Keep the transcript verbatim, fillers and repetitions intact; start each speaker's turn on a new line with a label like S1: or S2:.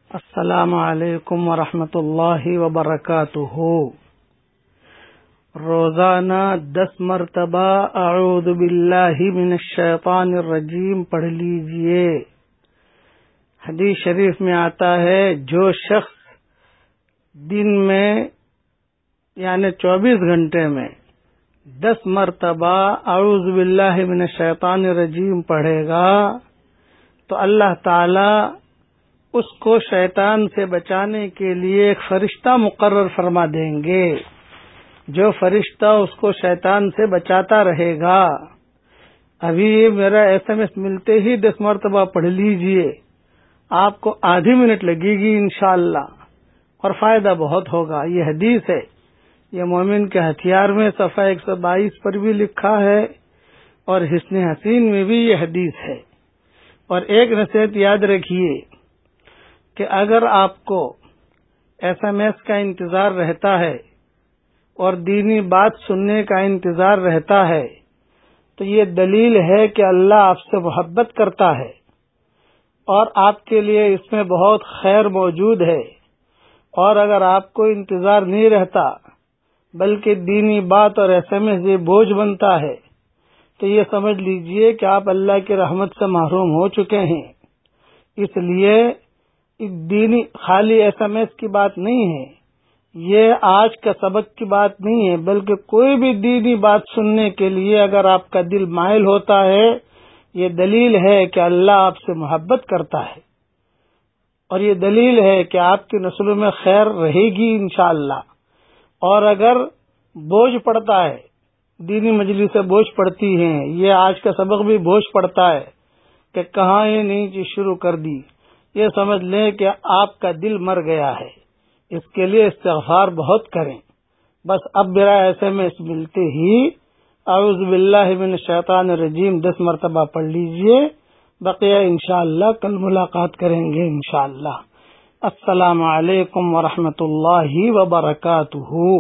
S1: السلام علیکم ورحمۃ اللہ وبرکاتہ۔ روزانہ دس مرتبہ اعوذ باللہ من الشیطان الرجیم پڑھ لیجئے۔ حدیث شریف میں آتا ہے جو شخص دن میں یعنی چوبیس گھنٹے میں دس مرتبہ اعوذ باللہ من الشیطان الرجیم پڑھے گا تو اللہ تعالی اس کو شیطان سے بچانے کے لیے ایک فرشتہ مقرر فرما دیں گے، جو فرشتہ اس کو شیطان سے بچاتا رہے گا۔ ابھی یہ میرا ایس ایم ایس ملتے ہی دس مرتبہ پڑھ لیجئے، آپ کو آدھی منٹ لگے گی انشاءاللہ اور فائدہ بہت ہوگا۔ یہ حدیث ہے، یہ مومن کے ہتھیار میں صفحہ ایک سو بائیس پر بھی لکھا ہے اور حسن حسین میں بھی یہ حدیث ہے۔ اور ایک نصیحت یاد رکھیے کہ اگر آپ کو ایس ایم ایس کا انتظار رہتا ہے اور دینی بات سننے کا انتظار رہتا ہے تو یہ دلیل ہے کہ اللہ آپ سے محبت کرتا ہے اور آپ کے لیے اس میں بہت خیر موجود ہے۔ اور اگر آپ کو انتظار نہیں رہتا بلکہ دینی بات اور ایس ایم ایس یہ بوجھ بنتا ہے تو یہ سمجھ لیجئے کہ آپ اللہ کی رحمت سے محروم ہو چکے ہیں۔ اس لیے دینی خالی ایس ایم ایس کی بات نہیں ہے، یہ آج کا سبق کی بات نہیں ہے، بلکہ کوئی بھی دینی بات سننے کے لیے اگر آپ کا دل مائل ہوتا ہے یہ دلیل ہے کہ اللہ آپ سے محبت کرتا ہے، اور یہ دلیل ہے کہ آپ کی نسلوں میں خیر رہے گی انشاءاللہ۔ اور اگر بوجھ پڑتا ہے، دینی مجلس سے بوجھ پڑتی ہیں، یہ آج کا سبق بھی بوجھ پڑتا ہے کہ کہاں یہ نئی چیز شروع کر دی، یہ سمجھ لیں کہ آپ کا دل مر گیا ہے۔ اس کے لیے استغفار بہت کریں۔ بس اب میرا ایس ایم ایس ملتے ہی اعوذ باللہ من الشیطان الرجیم دس مرتبہ پڑھ لیجئے، بقیہ انشاءاللہ کل ملاقات کریں گے انشاءاللہ۔ السلام علیکم ورحمۃ اللہ وبرکاتہ۔